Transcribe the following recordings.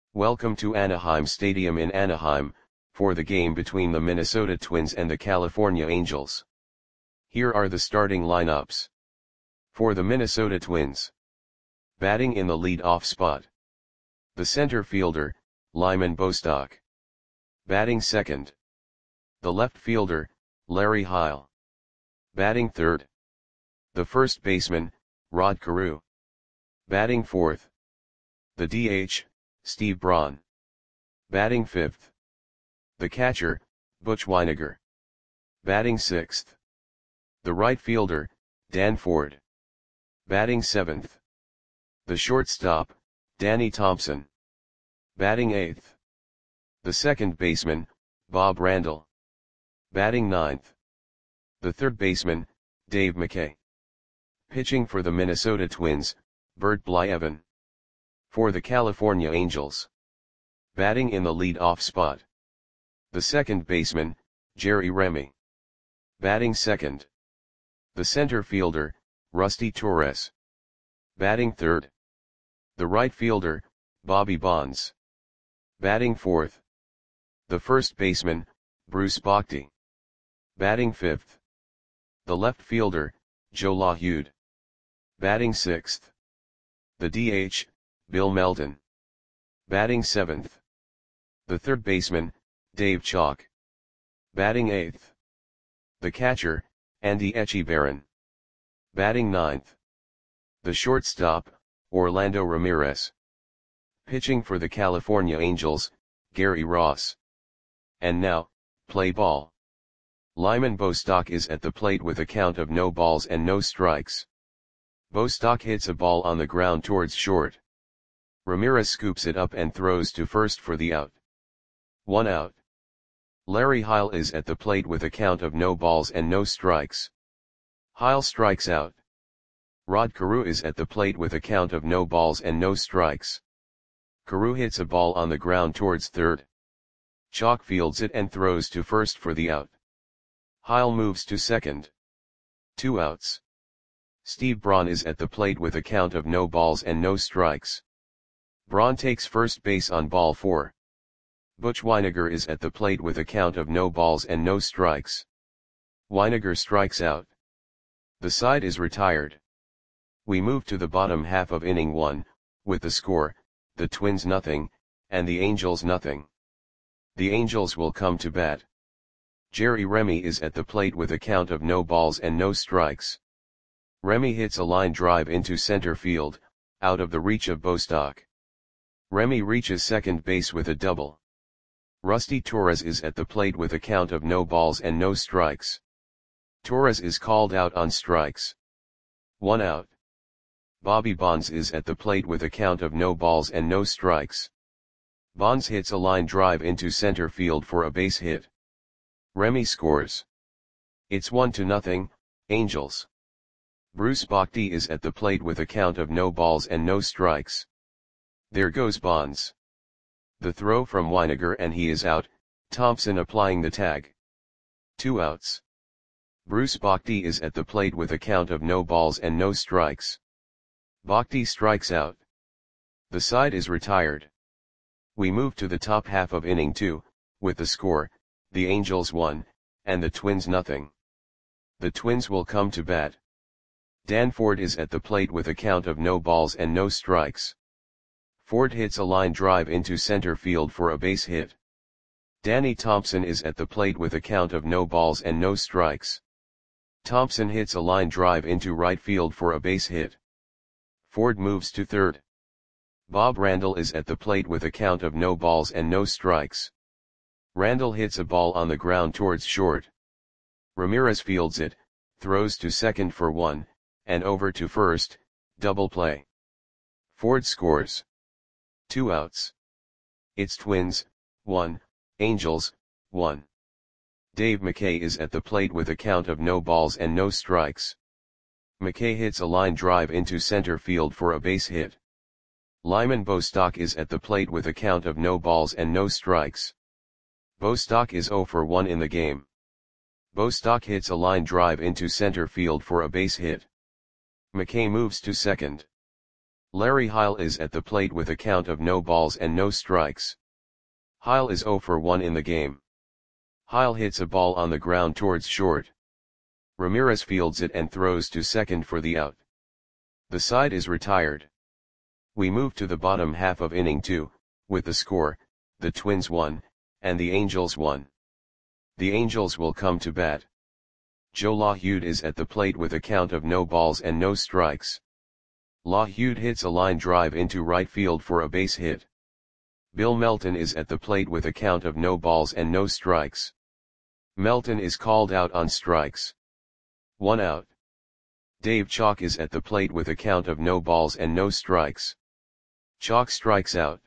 Welcome to Anaheim Stadium in Anaheim, for the game between the Minnesota Twins and the California Angels. Here are the starting lineups. For the Minnesota Twins. Batting in the lead-off spot. The center fielder, Lyman Bostock. Batting second. The left fielder, Larry Heil. Batting third. The first baseman, Rod Carew. Batting fourth. The DH, Steve Braun. Batting fifth. The catcher, Butch Wynegar. Batting sixth. The right fielder, Dan Ford. Batting seventh. The shortstop, Danny Thompson. Batting eighth. The second baseman, Bob Randall. Batting ninth. The third baseman, Dave McKay. Pitching for the Minnesota Twins, Bert Blyleven. For the California Angels. Batting in the lead-off spot. The second baseman, Jerry Remy. Batting second. The center fielder, Rusty Torres. Batting third. The right fielder, Bobby Bonds. Batting fourth. The first baseman, Bruce Bochy. Batting fifth. The left fielder, Joe LaHude. Batting sixth. The DH, Bill Melton. Batting seventh. The third baseman, Dave Chalk. Batting eighth. The catcher, Andy Echeverren. Batting ninth. The shortstop, Orlando Ramirez. Pitching for the California Angels, Gary Ross. And now, play ball. Lyman Bostock is at the plate with a count of no balls and no strikes. Bostock hits a ball on the ground towards short. Ramirez scoops it up and throws to first for the out. 1 out. Larry Heil is at the plate with a count of no balls and no strikes. Heil strikes out. Rod Carew is at the plate with a count of no balls and no strikes. Carew hits a ball on the ground towards third. Chalk fields it and throws to first for the out. Heil moves to second. 2 outs. Steve Braun is at the plate with a count of no balls and no strikes. Braun takes first base on ball 4. Butch Wynegar is at the plate with a count of no balls and no strikes. Wynegar strikes out. The side is retired. We move to the bottom half of inning 1, with the score, the Twins nothing, and the Angels nothing. The Angels will come to bat. Jerry Remy is at the plate with a count of no balls and no strikes. Remy hits a line drive into center field, out of the reach of Bostock. Remy reaches second base with a double. Rusty Torres is at the plate with a count of no balls and no strikes. Torres is called out on strikes. 1 out. Bobby Bonds is at the plate with a count of no balls and no strikes. Bonds hits a line drive into center field for a base hit. Remy scores. It's 1-0, Angels. Bruce Bochy is at the plate with a count of no balls and no strikes. There goes Bonds. The throw from Wynegar and he is out, Thompson applying the tag. 2 outs. Bruce Bochy is at the plate with a count of no balls and no strikes. Bochy strikes out. The side is retired. We move to the top half of inning 2, with the score, the Angels 1, and the Twins nothing. The Twins will come to bat. Dan Ford is at the plate with a count of no balls and no strikes. Ford hits a line drive into center field for a base hit. Danny Thompson is at the plate with a count of no balls and no strikes. Thompson hits a line drive into right field for a base hit. Ford moves to third. Bob Randall is at the plate with a count of no balls and no strikes. Randall hits a ball on the ground towards short. Ramirez fields it, throws to second for 1, and over to first, double play. Ford scores. 2 outs. It's Twins, 1, Angels, 1. Dave McKay is at the plate with a count of no balls and no strikes. McKay hits a line drive into center field for a base hit. Lyman Bostock is at the plate with a count of no balls and no strikes. Bostock is 0 for 1 in the game. Bostock hits a line drive into center field for a base hit. McKay moves to second. Larry Heil is at the plate with a count of no balls and no strikes. Heil is 0 for 1 in the game. Heil hits a ball on the ground towards short. Ramirez fields it and throws to second for the out. The side is retired. We move to the bottom half of inning 2, with the score, the Twins 1, and the Angels 1. The Angels will come to bat. Joe LaHude is at the plate with a count of no balls and no strikes. LaHude hits a line drive into right field for a base hit. Bill Melton is at the plate with a count of no balls and no strikes. Melton is called out on strikes. 1 out. Dave Chalk is at the plate with a count of no balls and no strikes. Chalk strikes out.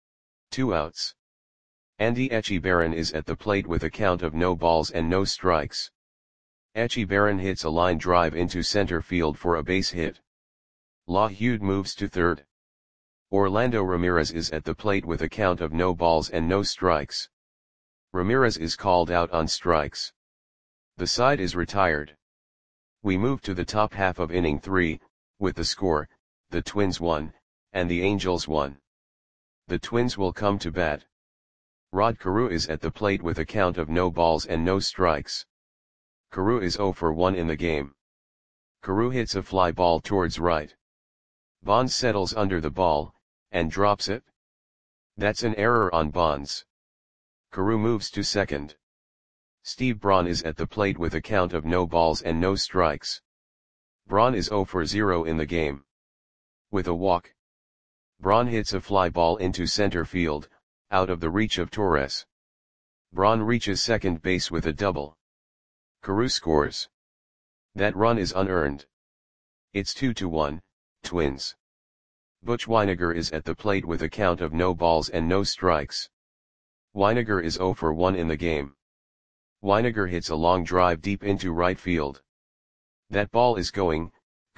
2 outs. Andy Echebarren is at the plate with a count of no balls and no strikes. Echebarren hits a line drive into center field for a base hit. LaHude moves to third. Orlando Ramirez is at the plate with a count of no balls and no strikes. Ramirez is called out on strikes. The side is retired. We move to the top half of inning 3, with the score, the Twins 1, and the Angels 1. The Twins will come to bat. Rod Carew is at the plate with a count of no balls and no strikes. Carew is 0 for 1 in the game. Carew hits a fly ball towards right. Bonds settles under the ball, and drops it. That's an error on Bonds. Carew moves to second. Steve Braun is at the plate with a count of no balls and no strikes. Braun is 0 for 0 in the game. With a walk, Braun hits a fly ball into center field, out of the reach of Torres. Braun reaches second base with a double. Carew scores. That run is unearned. It's 2-1, Twins. Butch Wynegar is at the plate with a count of no balls and no strikes. Wynegar is 0 for 1 in the game. Wynegar hits a long drive deep into right field. That ball is gone.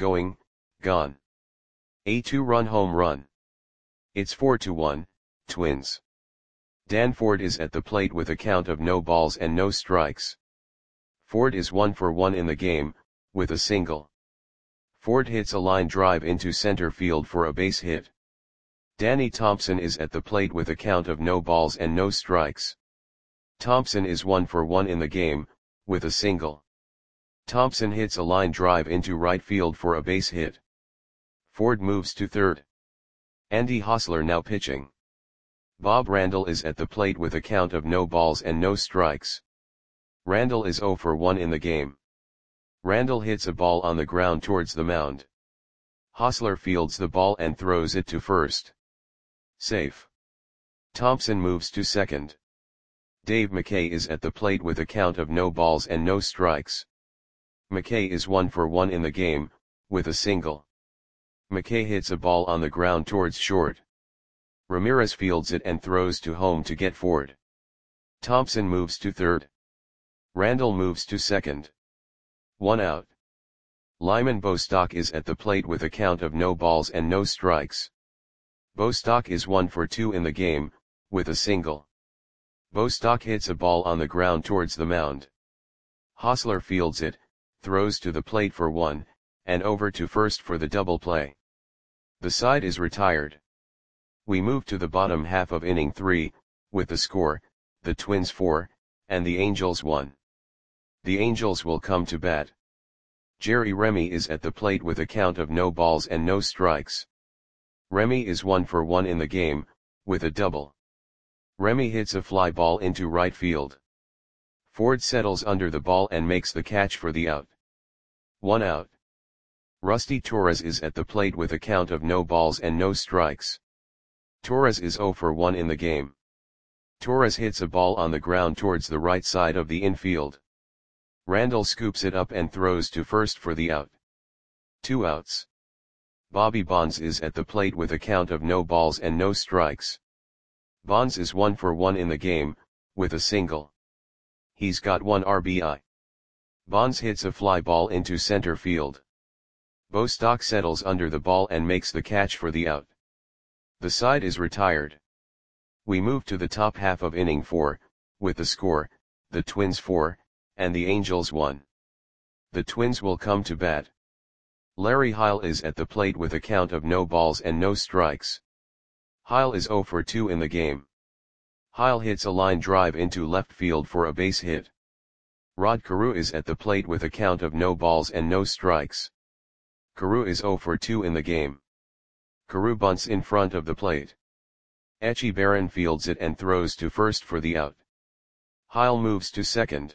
A 2-run home run. It's 4-1, Twins. Dan Ford is at the plate with a count of no balls and no strikes. Ford is 1 for 1 in the game, with a single. Ford hits a line drive into center field for a base hit. Danny Thompson is at the plate with a count of no balls and no strikes. Thompson is 1 for 1 in the game, with a single. Thompson hits a line drive into right field for a base hit. Ford moves to third. Andy Hosler now pitching. Bob Randall is at the plate with a count of no balls and no strikes. Randall is 0 for 1 in the game. Randall hits a ball on the ground towards the mound. Hosler fields the ball and throws it to first. Safe. Thompson moves to second. Dave McKay is at the plate with a count of no balls and no strikes. McKay is 1 for 1 in the game, with a single. McKay hits a ball on the ground towards short. Ramirez fields it and throws to home to get Ford. Thompson moves to third. Randall moves to second. 1 out. Lyman Bostock is at the plate with a count of no balls and no strikes. Bostock is 1 for 2 in the game, with a single. Bostock hits a ball on the ground towards the mound. Hosler fields it, throws to the plate for 1, and over to first for the double play. The side is retired. We move to the bottom half of inning 3, with the score, the Twins 4, and the Angels 1. The Angels will come to bat. Jerry Remy is at the plate with a count of no balls and no strikes. Remy is 1 for 1 in the game, with a double. Remy hits a fly ball into right field. Ford settles under the ball and makes the catch for the out. 1 out. Rusty Torres is at the plate with a count of no balls and no strikes. Torres is 0 for 1 in the game. Torres hits a ball on the ground towards the right side of the infield. Randall scoops it up and throws to first for the out. 2 outs. Bobby Bonds is at the plate with a count of no balls and no strikes. Bonds is 1 for 1 in the game, with a single. He's got 1 RBI. Bonds hits a fly ball into center field. Bostock settles under the ball and makes the catch for the out. The side is retired. We move to the top half of inning 4, with the score, the Twins 4, and the Angels 1. The Twins will come to bat. Larry Heil is at the plate with a count of no balls and no strikes. Heil is 0 for 2 in the game. Heil hits a line drive into left field for a base hit. Rod Carew is at the plate with a count of no balls and no strikes. Carew is 0 for 2 in the game. Carew bunts in front of the plate. Echi Barron fields it and throws to first for the out. Heil moves to second.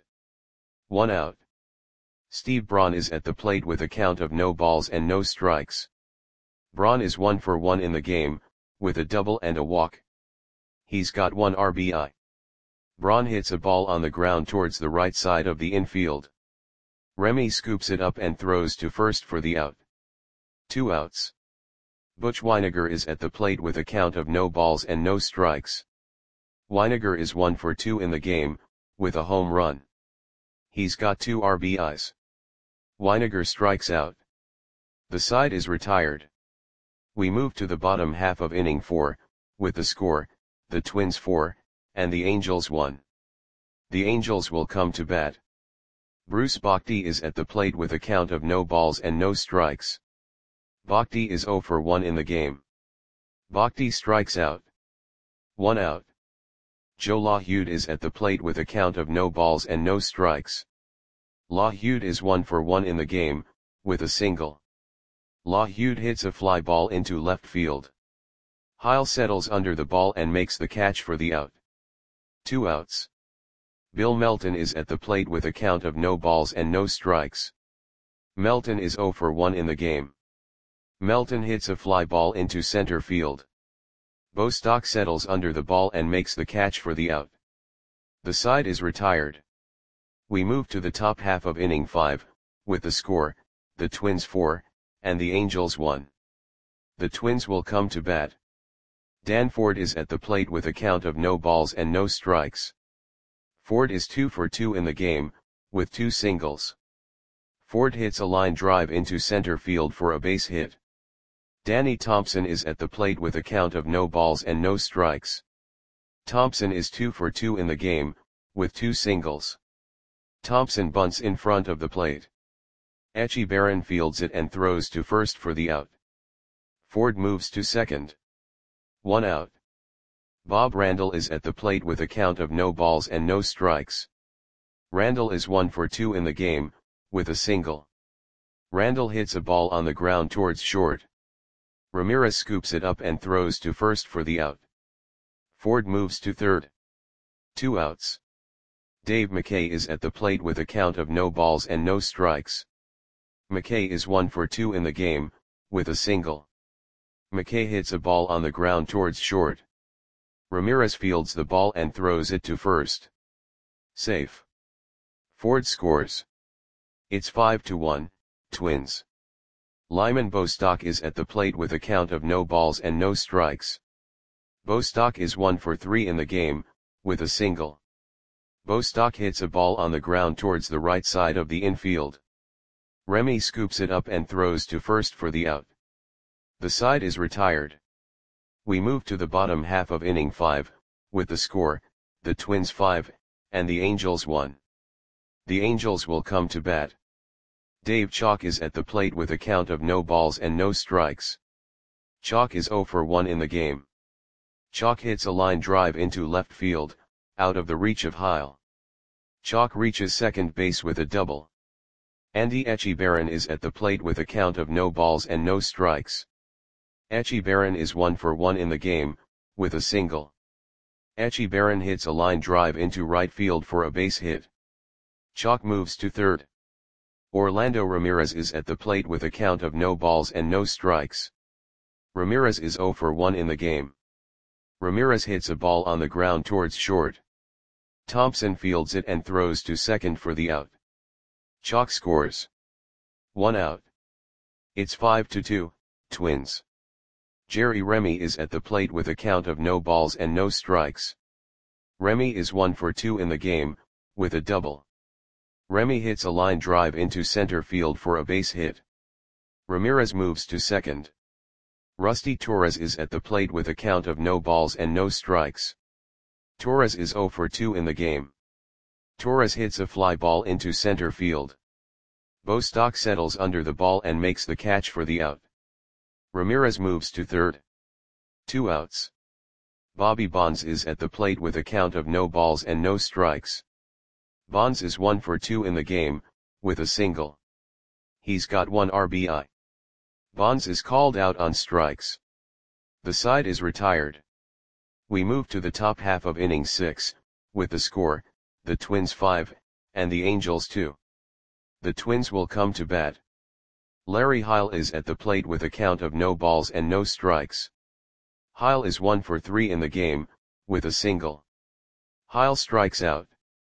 1 out. Steve Braun is at the plate with a count of no balls and no strikes. Braun is 1 for 1 in the game, with a double and a walk. He's got 1 RBI. Braun hits a ball on the ground towards the right side of the infield. Remy scoops it up and throws to first for the out. 2 outs. Butch Wynegar is at the plate with a count of no balls and no strikes. Wynegar is 1 for 2 in the game, with a home run. He's got 2 RBIs. Wynegar strikes out. The side is retired. We move to the bottom half of inning 4, with the score, the Twins 4, and the Angels 1. The Angels will come to bat. Bruce Bochy is at the plate with a count of no balls and no strikes. Bochy is 0 for 1 in the game. Bochy strikes out. 1 out. Joe LaHude is at the plate with a count of no balls and no strikes. LaHude is 1 for 1 in the game, with a single. LaHude hits a fly ball into left field. Heil settles under the ball and makes the catch for the out. 2 outs. Bill Melton is at the plate with a count of no balls and no strikes. Melton is 0 for 1 in the game. Melton hits a fly ball into center field. Bostock settles under the ball and makes the catch for the out. The side is retired. We move to the top half of inning 5, with the score, the Twins 4, and the Angels 1. The Twins will come to bat. Dan Ford is at the plate with a count of no balls and no strikes. Ford is 2 for 2 in the game, with 2 singles. Ford hits a line drive into center field for a base hit. Danny Thompson is at the plate with a count of no balls and no strikes. Thompson is 2 for 2 in the game, with 2 singles. Thompson bunts in front of the plate. Echi Barron fields it and throws to first for the out. Ford moves to second. 1 out. Bob Randall is at the plate with a count of no balls and no strikes. Randall is 1 for 2 in the game, with a single. Randall hits a ball on the ground towards short. Ramirez scoops it up and throws to first for the out. Ford moves to third. 2 outs. Dave McKay is at the plate with a count of no balls and no strikes. McKay is 1 for 2 in the game, with a single. McKay hits a ball on the ground towards short. Ramirez fields the ball and throws it to first. Safe. Ford scores. It's 5-1, Twins. Lyman Bostock is at the plate with a count of no balls and no strikes. Bostock is 1 for 3 in the game, with a single. Bostock hits a ball on the ground towards the right side of the infield. Remy scoops it up and throws to first for the out. The side is retired. We move to the bottom half of inning 5, with the score, the Twins 5, and the Angels 1. The Angels will come to bat. Dave Chalk is at the plate with a count of no balls and no strikes. Chalk is 0 for 1 in the game. Chalk hits a line drive into left field, out of the reach of Heil. Chalk reaches second base with a double. Andy Echi Barron is at the plate with a count of no balls and no strikes. Echi Barron is 1 for 1 in the game, with a single. Echi Barron hits a line drive into right field for a base hit. Chalk moves to third. Orlando Ramirez is at the plate with a count of no balls and no strikes. Ramirez is 0 for 1 in the game. Ramirez hits a ball on the ground towards short. Thompson fields it and throws to second for the out. Chalk scores. 1 out. It's 5-2, Twins. Jerry Remy is at the plate with a count of no balls and no strikes. Remy is 1 for 2 in the game, with a double. Remy hits a line drive into center field for a base hit. Ramirez moves to second. Rusty Torres is at the plate with a count of no balls and no strikes. Torres is 0 for 2 in the game. Torres hits a fly ball into center field. Bostock settles under the ball and makes the catch for the out. Ramirez moves to third. 2 outs. Bobby Bonds is at the plate with a count of no balls and no strikes. Bonds is 1 for 2 in the game, with a single. He's got 1 RBI. Bonds is called out on strikes. The side is retired. We move to the top half of inning 6, with the score, the Twins 5, and the Angels 2. The Twins will come to bat. Larry Heil is at the plate with a count of no balls and no strikes. Heil is 1 for 3 in the game, with a single. Heil strikes out.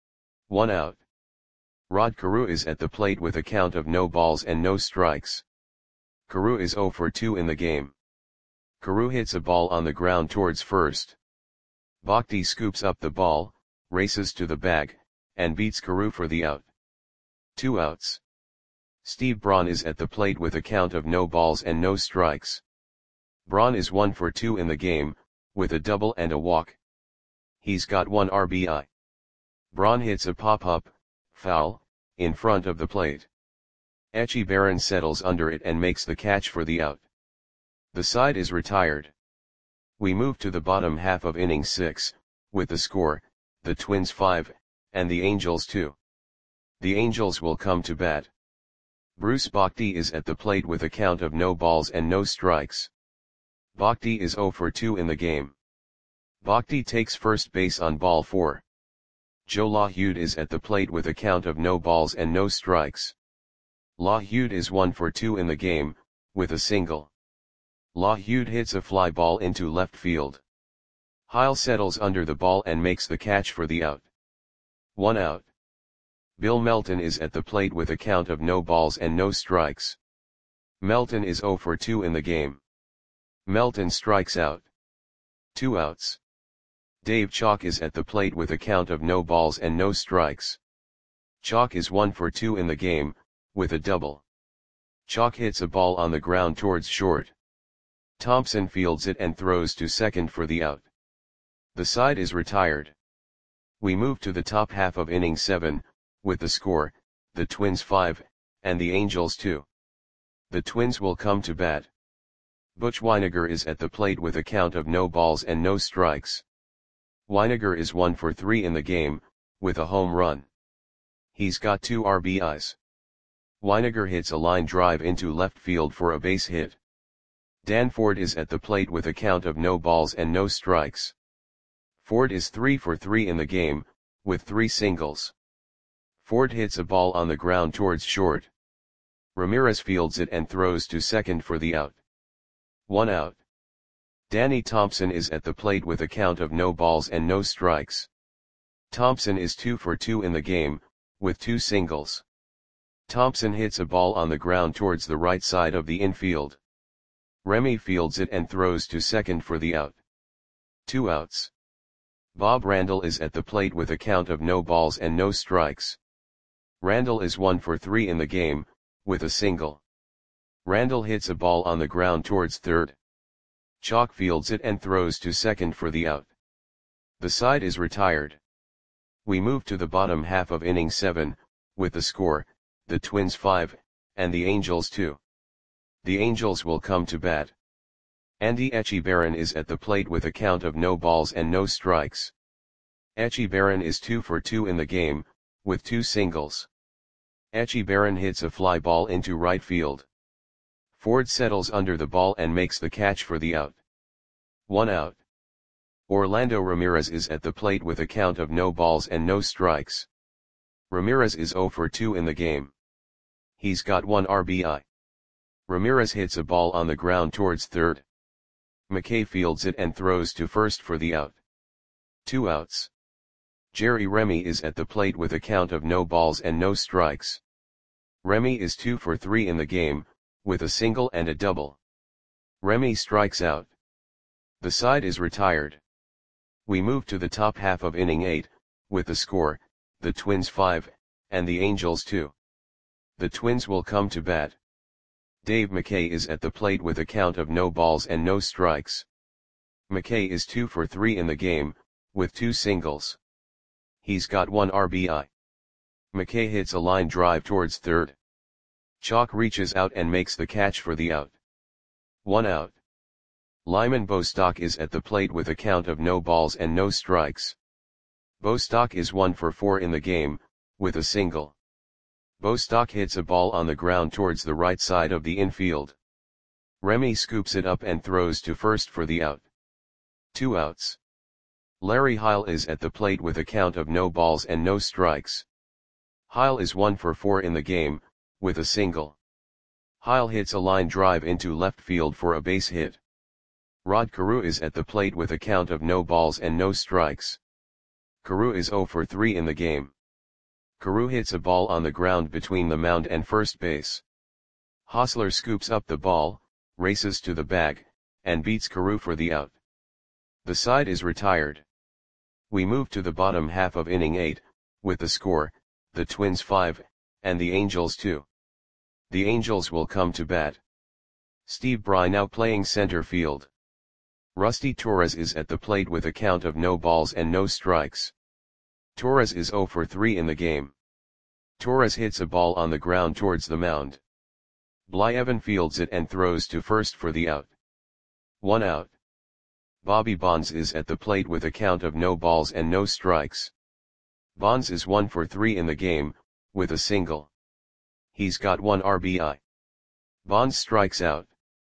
1 out. Rod Carew is at the plate with a count of no balls and no strikes. Carew is 0 for 2 in the game. Carew hits a ball on the ground towards first. Bhakti scoops up the ball, races to the bag, and beats Carew for the out. 2 outs. Steve Braun is at the plate with a count of no balls and no strikes. Braun is 1 for 2 in the game, with a double and a walk. He's got 1 RBI. Braun hits a pop-up, foul, in front of the plate. Echi Barron settles under it and makes the catch for the out. The side is retired. We move to the bottom half of inning 6, with the score, the Twins 5, and the Angels 2. The Angels will come to bat. Bruce Bhakti is at the plate with a count of no balls and no strikes. Bhakti is 0 for 2 in the game. Bhakti takes first base on ball 4. Joe LaHude is at the plate with a count of no balls and no strikes. LaHude is 1 for 2 in the game, with a single. LaHude hits a fly ball into left field. Heil settles under the ball and makes the catch for the out. 1 out. Bill Melton is at the plate with a count of no balls and no strikes. Melton is 0 for 2 in the game. Melton strikes out. 2 outs. Dave Chalk is at the plate with a count of no balls and no strikes. Chalk is 1 for 2 in the game, with a double. Chalk hits a ball on the ground towards short. Thompson fields it and throws to second for the out. The side is retired. We move to the top half of inning 7, with the score, the Twins 5, and the Angels 2. The Twins will come to bat. Butch Wynegar is at the plate with a count of no balls and no strikes. Wynegar is 1 for 3 in the game, with a home run. He's got 2 RBIs. Wynegar hits a line drive into left field for a base hit. Dan Ford is at the plate with a count of no balls and no strikes. Ford is 3 for 3 in the game, with 3 singles. Ford hits a ball on the ground towards short. Ramirez fields it and throws to second for the out. 1 out. Danny Thompson is at the plate with a count of no balls and no strikes. Thompson is 2 for 2 in the game, with 2 singles. Thompson hits a ball on the ground towards the right side of the infield. Remy fields it and throws to second for the out. 2 outs. Bob Randall is at the plate with a count of no balls and no strikes. Randall is 1 for 3 in the game, with a single. Randall hits a ball on the ground towards third. Chalk fields it and throws to second for the out. The side is retired. We move to the bottom half of inning 7, with the score, the Twins 5, and the Angels 2. The Angels will come to bat. Andy Echi Barron is at the plate with a count of no balls and no strikes. Echi Barron is 2 for 2 in the game, with 2 singles. Echi Barron hits a fly ball into right field. Ford settles under the ball and makes the catch for the out. 1 out. Orlando Ramirez is at the plate with a count of no balls and no strikes. Ramirez is 0 for 2 in the game. He's got 1 RBI. Ramirez hits a ball on the ground towards third. McKay fields it and throws to first for the out. 2 outs. Jerry Remy is at the plate with a count of no balls and no strikes. Remy is 2 for 3 in the game, with a single and a double. Remy strikes out. The side is retired. We move to the top half of inning 8, with the score, the Twins 5, and the Angels 2. The Twins will come to bat. Dave McKay is at the plate with a count of no balls and no strikes. McKay is 2 for 3 in the game, with 2 singles. He's got 1 RBI. McKay hits a line drive towards third. Chalk reaches out and makes the catch for the out. 1 out. Lyman Bostock is at the plate with a count of no balls and no strikes. Bostock is 1 for 4 in the game, with a single. Bostock hits a ball on the ground towards the right side of the infield. Remy scoops it up and throws to first for the out. 2 outs. Larry Heil is at the plate with a count of no balls and no strikes. Heil is 1 for 4 in the game, with a single. Heil hits a line drive into left field for a base hit. Rod Carew is at the plate with a count of no balls and no strikes. Carew is 0 for 3 in the game. Carew hits a ball on the ground between the mound and first base. Hosler scoops up the ball, races to the bag, and beats Carew for the out. The side is retired. We move to the bottom half of inning 8, with the score, the Twins 5, and the Angels 2. The Angels will come to bat. Steve Bry now playing center field. Rusty Torres is at the plate with a count of no balls and no strikes. Torres is 0 for 3 in the game. Torres hits a ball on the ground towards the mound. Blyevin fields it and throws to first for the out. 1 out. Bobby Bonds is at the plate with a count of no balls and no strikes. Bonds is 1 for 3 in the game, with a single. He's got 1 RBI. Bonds strikes out.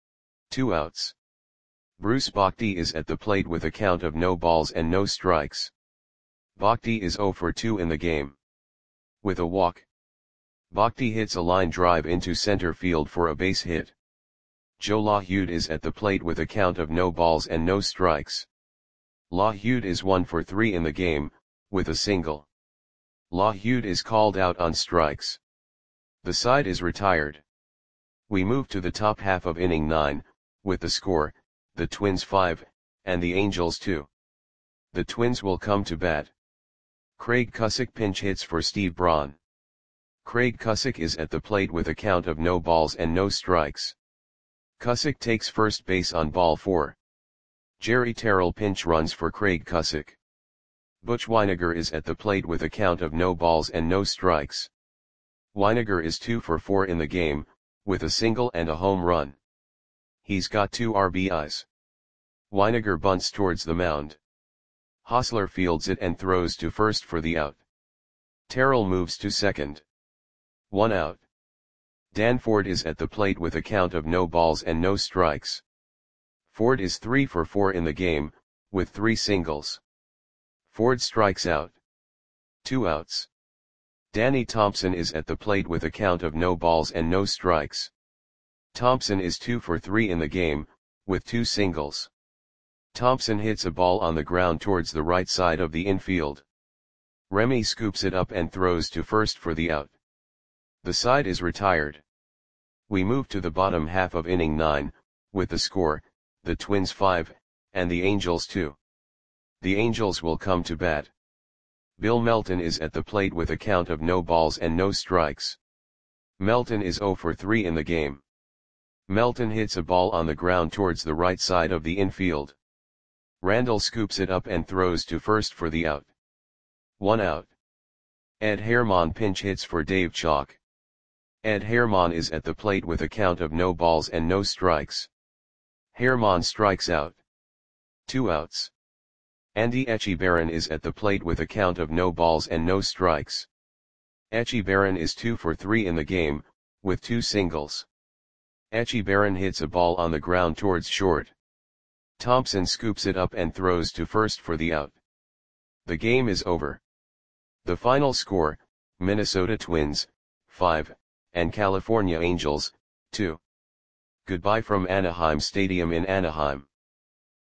2 outs. Bruce Bochy is at the plate with a count of no balls and no strikes. Bochy is 0 for 2 in the game. With a walk. Bochy hits a line drive into center field for a base hit. Joe LaHude is at the plate with a count of no balls and no strikes. LaHude is 1 for 3 in the game, with a single. LaHude is called out on strikes. The side is retired. We move to the top half of inning 9, with the score, the Twins 5, and the Angels 2. The Twins will come to bat. Craig Cusick pinch hits for Steve Braun. Craig Cusick is at the plate with a count of no balls and no strikes. Cusick takes first base on ball 4. Jerry Terrell pinch runs for Craig Cusick. Butch Wynegar is at the plate with a count of no balls and no strikes. Wynegar is 2 for 4 in the game, with a single and a home run. He's got 2 RBIs. Wynegar bunts towards the mound. Hosler fields it and throws to first for the out. Terrell moves to second. 1 out. Dan Ford is at the plate with a count of no balls and no strikes. Ford is 3 for 4 in the game, with 3 singles. Ford strikes out. 2 outs. Danny Thompson is at the plate with a count of no balls and no strikes. Thompson is 2 for 3 in the game, with 2 singles. Thompson hits a ball on the ground towards the right side of the infield. Remy scoops it up and throws to first for the out. The side is retired. We move to the bottom half of inning 9, with the score, the Twins 5, and the Angels 2. The Angels will come to bat. Bill Melton is at the plate with a count of no balls and no strikes. Melton is 0 for 3 in the game. Melton hits a ball on the ground towards the right side of the infield. Randall scoops it up and throws to first for the out. 1 out. Ed Herman pinch hits for Dave Chalk. Ed Herman is at the plate with a count of no balls and no strikes. Herman strikes out. 2 outs. Andy Echebarren is at the plate with a count of no balls and no strikes. Echebarren is 2 for 3 in the game, with 2 singles. Echebarren hits a ball on the ground towards short. Thompson scoops it up and throws to first for the out. The game is over. The final score, Minnesota Twins, 5, and California Angels, 2. Goodbye from Anaheim Stadium in Anaheim.